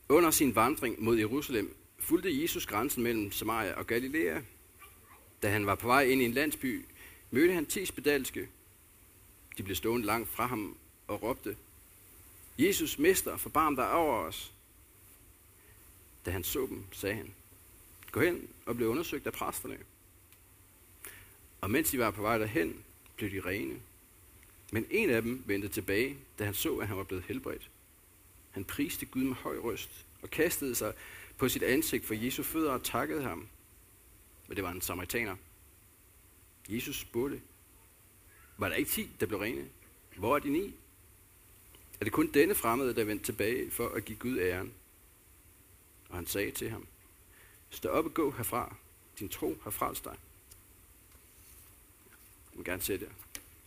Under sin vandring mod Jerusalem fulgte Jesus grænsen mellem Samaria og Galilea. Da han var på vej ind i en landsby, mødte han 10 spedalske. De blev stående langt fra ham og råbte: Jesus, mester, forbarm dig over os. Da han så dem, sagde han: Gå hen og bliv undersøgt af præsterne. Og mens de var på vej derhen, blev de rene. Men en af dem vendte tilbage, da han så, at han var blevet helbredt. Han priste Gud med høj røst og kastede sig på sit ansigt for Jesu fødder og takkede ham. Men det var en samaritaner. Jesus spurgte: Var der ikke 10, der blev rene? Hvor er de 9? Er det kun denne fremmede, der vendte tilbage for at give Gud æren? Og han sagde til ham: Stå op og gå herfra. Din tro har frelst dig. Jeg vil gerne se det.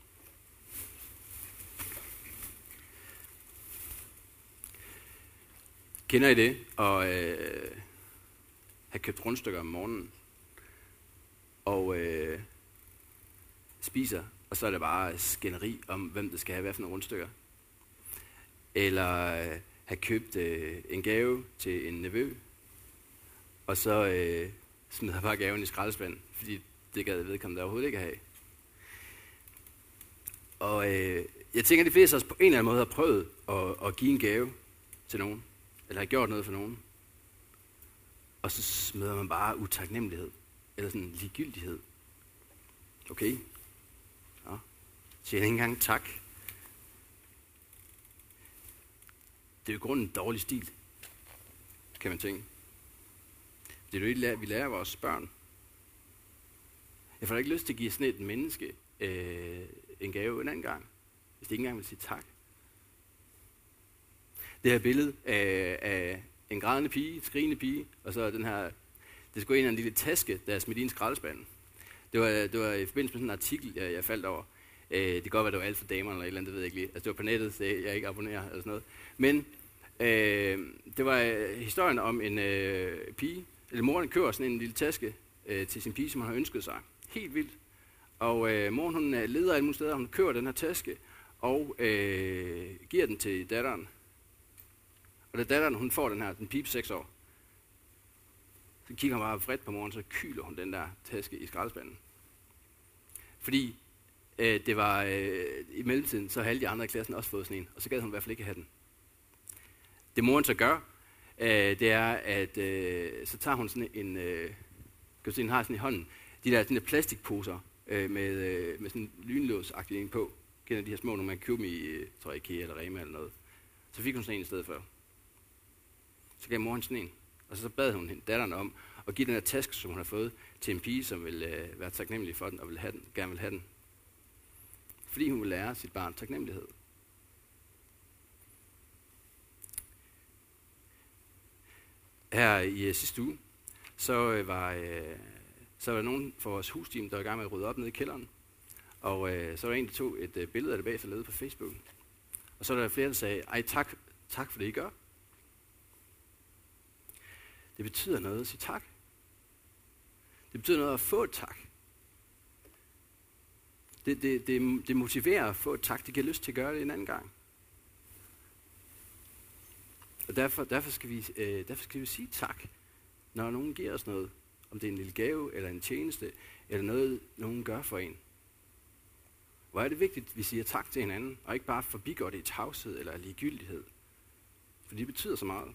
Kender I det? Og have købt rundstykker om morgenen. Og spiser. Og så er det bare skænderi om, hvem det skal have hvad for nogle rundstykker. Eller have købt en gave til en nevø. Og så smider jeg bare gaven i skraldespanden. Fordi det gad vedkommende overhovedet ikke at have. Og jeg tænker, at de fleste af os på en eller anden måde har prøvet at give en gave til nogen. Eller har gjort noget for nogen. Og så smider man bare utaknemmelighed. Eller sådan ligegyldighed. Okay. Ja. Siger ikke engang tak. Det er jo i grunden en dårlig stil. Kan man tænke. Det er jo ikke, vi lærer vores børn. Jeg får da ikke lyst til at give sådan et menneske en gave en anden gang. Hvis det ikke engang vil sige tak. Det her billede af en grædende pige, en skrigende pige, og så den her, det skulle en lille taske, der er smidt i en skraldespand. Det var i forbindelse med sådan en artikel, jeg faldt over. Det kan godt være, det var alt for damerne eller et eller andet, det ved jeg ikke lige. Altså det var på nettet, så jeg ikke abonnerer eller sådan noget. Men det var historien om en pige, eller moren køber sådan en lille taske til sin pige, som hun har ønsket sig. Helt vildt. Og moren hun leder alle mulige steder, hun køber den her taske og giver den til datteren. Og da datteren hun får den her, den pige på 6 år, så kigger hun bare vredt på moren, så kyler hun den der taske i skraldespanden. Fordi det var i mellemtiden, så havde alle de andre i klassen også fået sådan en, og så gad hun i hvert fald ikke have den. Det moren så gør, det er, at så tager hun sådan en, kan du se, hun har sådan i hånden, de der plastikposer med sådan en lynlåsagtig en på. Kender de her små, når man køber dem i, tror jeg, IKEA eller Rema eller noget. Så fik hun sådan en i stedet for. Så gav moren sådan en, og så bad hun datteren om at give den her taske, som hun har fået, til en pige, som vil være taknemmelig for den og gerne vil have den. Fordi hun vil lære sit barn taknemmelighed. Her i sidste uge, så var der nogen fra vores husteam, der var i gang med at rydde op nede i kælderen. Og så var der en, der tog et billede af det bagefter lavet på Facebook. Og så var der flere, der sagde: ej, tak for det, I gør. Det betyder noget at sige tak. Det betyder noget at få et tak. Det motiverer at få et tak. Det giver lyst til at gøre det en anden gang. Og derfor skal vi sige tak, når nogen giver os noget. Om det er en lille gave, eller en tjeneste, eller noget, nogen gør for en. Hvor er det vigtigt, at vi siger tak til hinanden, og ikke bare forbigår det i tavshed eller ligegyldighed. For det betyder så meget.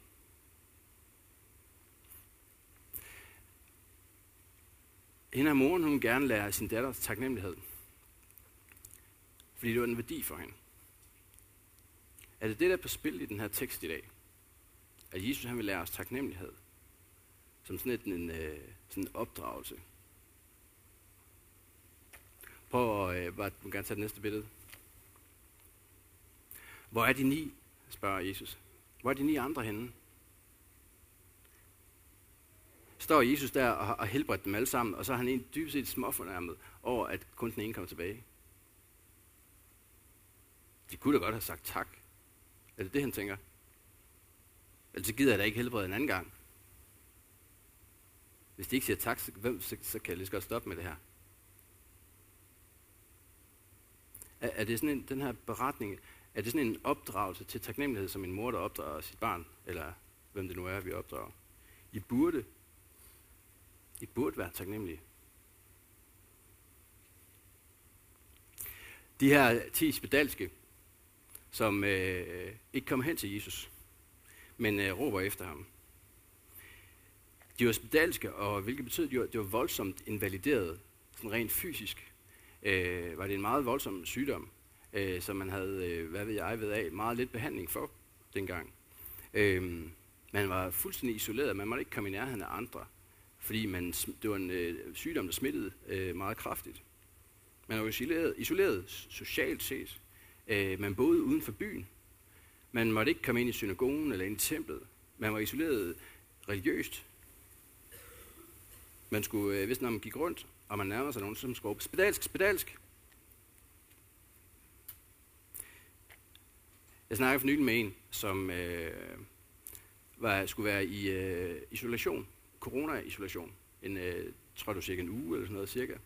Hende af moren, hun vil gerne lære sin datters taknemmelighed. Fordi det var en værdi for hende. Er det det, der er på spil i den her tekst i dag? At Jesus han vil lære os taknemmelighed. Som sådan en opdragelse. Prøv at gerne tage det næste billede. Hvor er de 9? Spørger Jesus. Hvor er de 9 andre henne? Står Jesus der og helbreder dem alle sammen, og så er han en dybest set småfornærmet over, at kun den ene kommer tilbage. De kunne da godt have sagt tak. Er det det, han tænker? Ellers så gider jeg da ikke helbrede en anden gang. Hvis de ikke siger tak, så kan jeg lige så godt stoppe med det her. Er det sådan den her beretning, er det sådan en opdragelse til taknemmelighed, som en mor, der opdrager sit barn? Eller hvem det nu er, vi opdrager. I burde være taknemmelige. De her 10 spedalske, som ikke kom hen til Jesus, men råber efter ham. De var spedalske, og hvilket betød, at det var voldsomt invalideret, sådan rent fysisk. Var det en meget voldsom sygdom, som man havde, meget lidt behandling for dengang. Man var fuldstændig isoleret, man måtte ikke komme i nærheden af andre, fordi det var en sygdom, der smittede meget kraftigt. Man var isoleret socialt set. Man boede uden for byen. Man måtte ikke komme ind i synagogen eller ind i templet. Man var isoleret religiøst. Man skulle, hvis når man gik rundt, og man nærmede sig nogen, som skulle råbe, spedalsk, spedalsk. Jeg snakkede for nylig med en, som skulle være i isolation, corona-isolation. Tror du cirka en uge eller sådan noget cirka.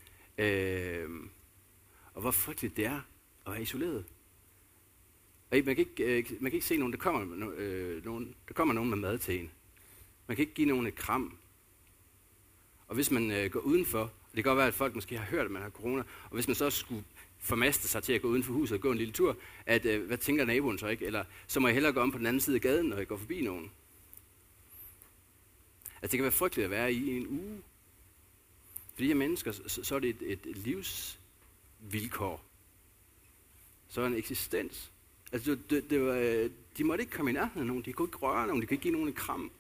Og hvor frygteligt det er at være isoleret. Og man kan ikke se nogen, der kommer nogen med mad til en. Man kan ikke give nogen et kram. Og hvis man går udenfor, det kan godt være, at folk måske har hørt, at man har corona, og hvis man så skulle formaste sig til at gå uden for huset og gå en lille tur, at hvad tænker naboen så ikke? Eller så må jeg hellere gå om på den anden side af gaden, når jeg går forbi nogen. Altså det kan være frygteligt at være i en uge. For de her mennesker, så er det et livsvilkår. Så er en eksistens. Altså de måtte ikke komme i nærheden af nogen, de kunne ikke røre nogen, de kunne ikke give nogen et kram.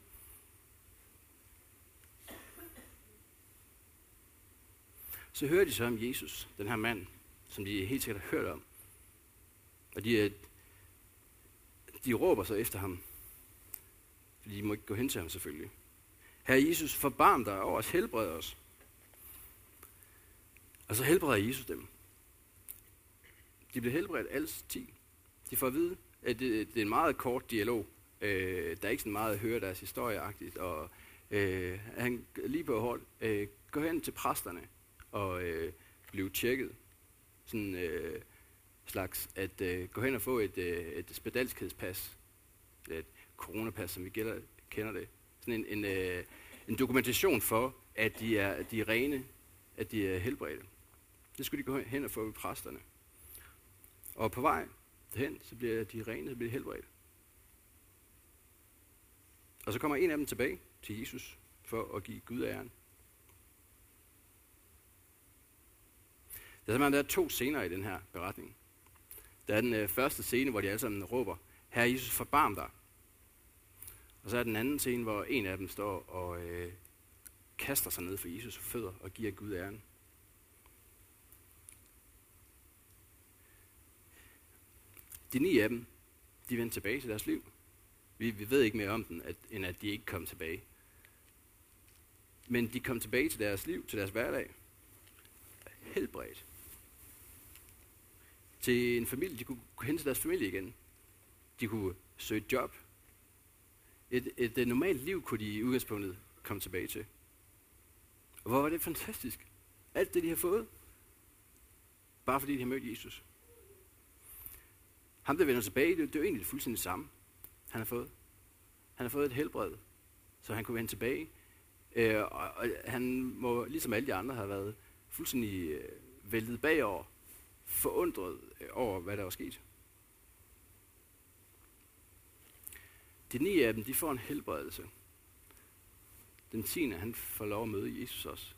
Så hører de så om Jesus, den her mand, som de helt sikkert har hørt om. Og de råber så efter ham. Fordi de må ikke gå hen til ham selvfølgelig. Herre Jesus, forbarm dig over os, helbred os. Og så helbreder Jesus dem. De bliver helbredt alle 10. De får at vide, at det er en meget kort dialog. Der er ikke så meget at høre deres historieagtigt. Og han lige på hold går hen til præsterne og blive tjekket. Sådan slags at gå hen og få et spedalskhedspas. Et coronapas, som vi kender det. Sådan en dokumentation for, at de er rene, at de er helbredte. Det skulle de gå hen og få ved præsterne. Og på vej hen, så bliver de rene, så bliver de helbredte. Og så kommer en af dem tilbage til Jesus for at give Gud æren. Der er simpelthen 2 scener i den her beretning. Der er den første scene, hvor de alle sammen råber, Herre Jesus, forbarm dig. Og så er den anden scene, hvor en af dem står og kaster sig ned for Jesus' fødder og giver Gud æren. De 9 af dem, de vendte tilbage til deres liv. Vi ved ikke mere om den, end at de ikke kom tilbage. Men de kom tilbage til deres liv, til deres hverdag. Helbredt. Til en familie, de kunne hen til deres familie igen. De kunne søge et job. Et normalt liv kunne de i udgangspunktet komme tilbage til. Og hvor var det fantastisk. Alt det, de har fået. Bare fordi de har mødt Jesus. Ham, der vender tilbage, det er jo egentlig fuldstændig det samme, han har fået. Han har fået et helbred, så han kunne vende tilbage. Og han må, ligesom alle de andre, have været fuldstændig væltet bagover, forundret over, hvad der var sket. De 9 af dem, de får en helbredelse. Den 10. han får lov at møde Jesus også.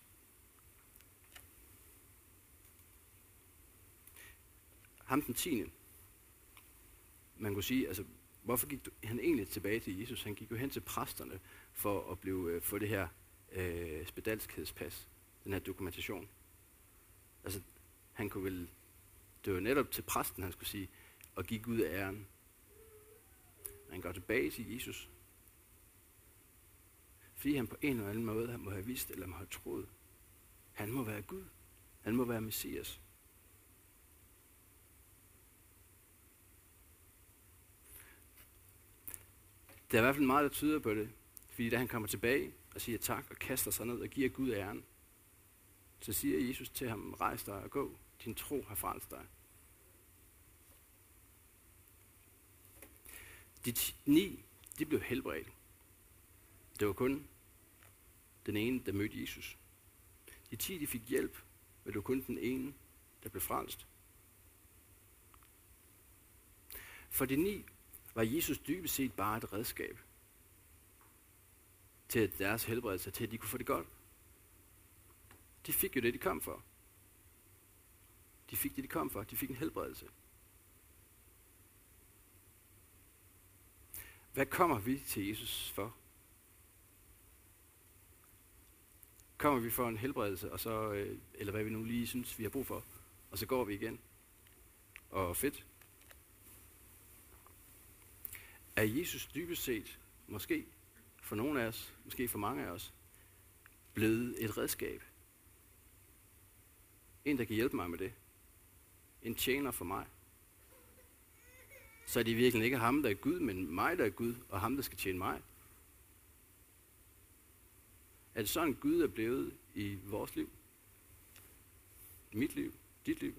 Ham den 10. Man kunne sige, altså, hvorfor gik han egentlig tilbage til Jesus? Han gik jo hen til præsterne for at få det her spedalskhedspas, den her dokumentation. Altså, han kunne vel, det var netop til præsten, han skulle sige, og give Gud æren. Han går tilbage til Jesus, fordi han på en eller anden måde må have vidst, eller må have troet. Han må være Gud. Han må være Messias. Der er i hvert fald meget, der tyder på det. Fordi da han kommer tilbage og siger tak og kaster sig ned og giver Gud æren, så siger Jesus til ham, rejs dig og gå. Din tro har frelst dig. De 9, de blev helbredt. Det var kun den ene, der mødte Jesus. De 10, de fik hjælp, men det var kun den ene, der blev frelst. For de 9 var Jesus dybest set bare et redskab til deres helbredelse, til at de kunne få det godt. De fik jo det, de kom for. De fik det, de kom for. De fik en helbredelse. Hvad kommer vi til Jesus for? Kommer vi for en helbredelse, og så, eller hvad vi nu lige synes, vi har brug for, og så går vi igen? Og fedt. Er Jesus dybest set, måske for nogle af os, måske for mange af os, blevet et redskab? En, der kan hjælpe mig med det. En tjener for mig. Så er det virkelig ikke ham, der er Gud, men mig, der er Gud, og ham, der skal tjene mig. Er det sådan, Gud er blevet i vores liv? Mit liv? Dit liv?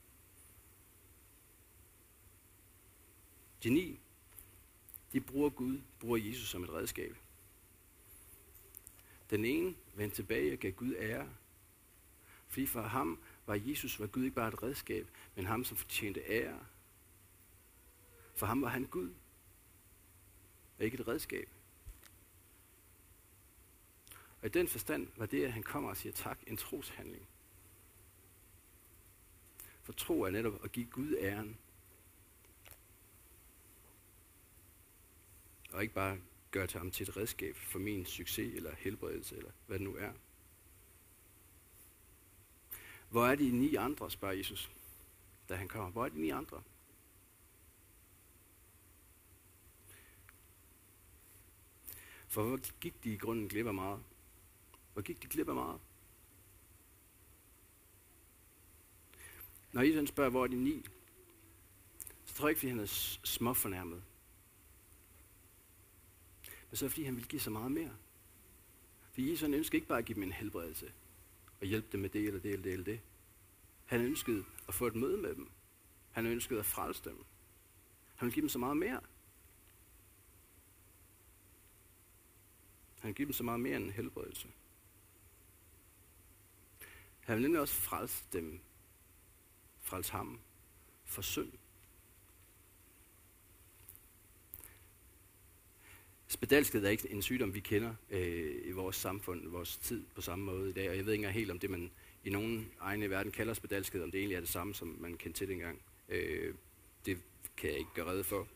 De 9, de bruger Jesus som et redskab. Den ene vendte tilbage og gav Gud ære. Fordi for ham var Gud ikke bare et redskab, men ham, som fortjente ære. For ham var han Gud, og ikke et redskab. Og i den forstand var det, at han kommer og siger tak, en troshandling. For tro er netop at give Gud æren. Og ikke bare gøre til ham til et redskab for min succes eller helbredelse, eller hvad det nu er. Hvor er de 9 andre, spørger Jesus, da han kommer. Hvor er de 9 andre? For hvor gik de i grunden glip af meget? Hvor gik de glip af meget? Når Jesus spørger, hvor er de 9, så tror jeg ikke, fordi han er småfornærmet. Men så er fordi han vil give så meget mere. For Jesus ønsker ikke bare at give dem en helbredelse, og hjælpe dem med det eller det eller det eller det. Han ønskede at få et møde med dem. Han ønskede at frelse dem. Han vil give dem så meget mere. Han vil give dem så meget mere end en helbredelse. Han vil nemlig også frelse dem. Frelse ham for synd. Spedalskhed er ikke en sygdom, vi kender i vores samfund, vores tid på samme måde i dag. Og jeg ved ikke engang helt, om det man i nogen egne i verden kalder spedalskhed, om det egentlig er det samme, som man kendte til dengang. Det kan jeg ikke gøre rede for.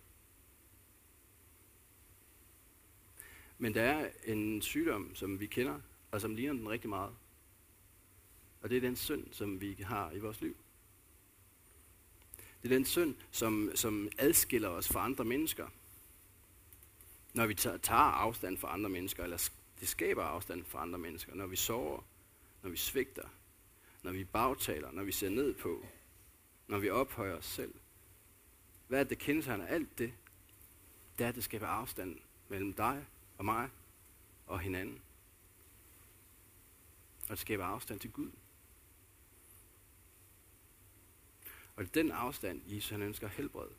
Men der er en sygdom, som vi kender, og som ligner den rigtig meget. Og det er den synd, som vi har i vores liv. Det er den synd, som adskiller os fra andre mennesker. Når vi tager afstand fra andre mennesker, eller det skaber afstand fra andre mennesker, når vi sover, når vi svigter, når vi bagtaler, når vi ser ned på, når vi ophøjer os selv. Hvad er det kendetegner alt det? Det er, at det skaber afstand mellem dig og mig og hinanden. Og det skaber afstand til Gud. Og det er den afstand, Jesus han ønsker at helbrede.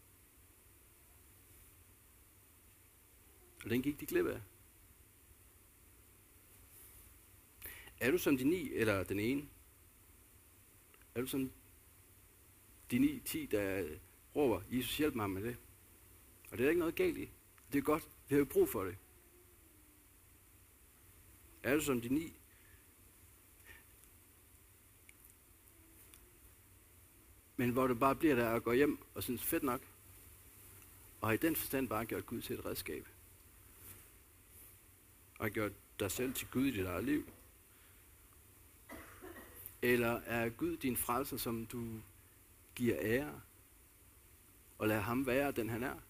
Og den gik de glip af. Er du som de 9 eller den ene? Er du som de 9-10, der råber, Jesus hjælp mig med det? Og det er ikke noget galt i. Det er godt. Vi har jo brug for det. Er du som de 9? Men hvor du bare bliver der og går hjem og synes fedt nok. Og i den forstand bare gjort Gud til et redskab. Og gjort dig selv til Gud i dit eget liv. Eller er Gud din frelser, som du giver ære? Og lader ham være den han er?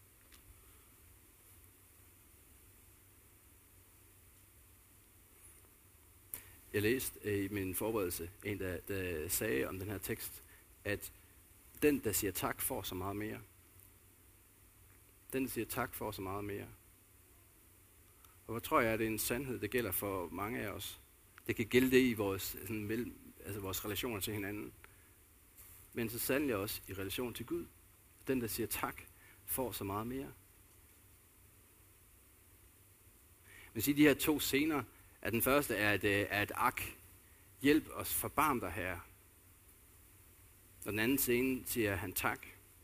Jeg læste i min forberedelse en, der sagde om den her tekst, at den, der siger tak, får så meget mere. Den, der siger tak, får så meget mere. Og hvor tror jeg, at det er en sandhed, der gælder for mange af os. Det kan gælde det i vores, vores relationer til hinanden. Men så sandelig også i relation til Gud. Den, der siger tak, får så meget mere. Man siger, de her 2 scener, at den første er et ak. Hjælp os, forbarm dig, Herre. Og den anden scene siger han tak.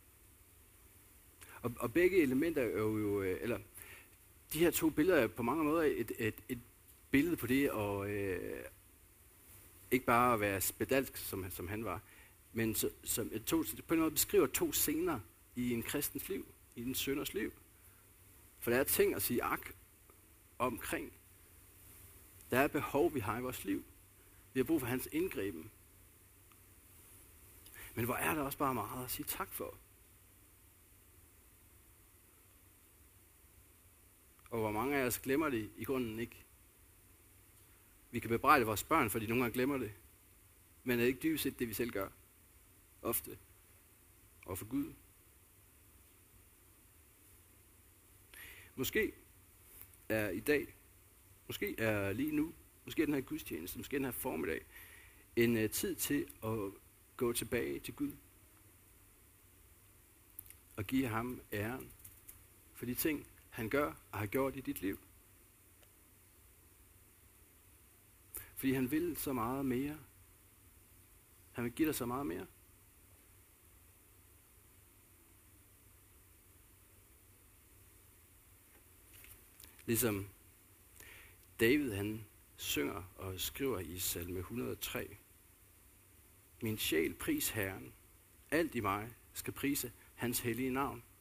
Og begge elementer er jo, eller de her 2 billeder er på mange måder et billede på det, og ikke bare at være spedalsk, som han var, men som på en måde beskriver 2 scener i en kristens liv, i en synders liv. For der er ting at sige ak omkring. Der er behov, vi har i vores liv. Vi har brug for hans indgriben. Men hvor er der også bare meget at sige tak for. Og hvor mange af os glemmer det i grunden ikke. Vi kan bebrejde vores børn, fordi nogle gange glemmer det. Men er det ikke dybest set det, vi selv gør? Ofte. Og for Gud. Måske er i dag, måske er lige nu, måske er den her gudstjeneste, måske er den her formiddag, en tid til at gå tilbage til Gud. Og give ham æren for de ting, han gør og har gjort i dit liv. Fordi han vil så meget mere. Han vil give dig så meget mere. Ligesom David, han synger og skriver i salme 103. Min sjæl, pris Herren. Alt i mig skal prise hans hellige navn.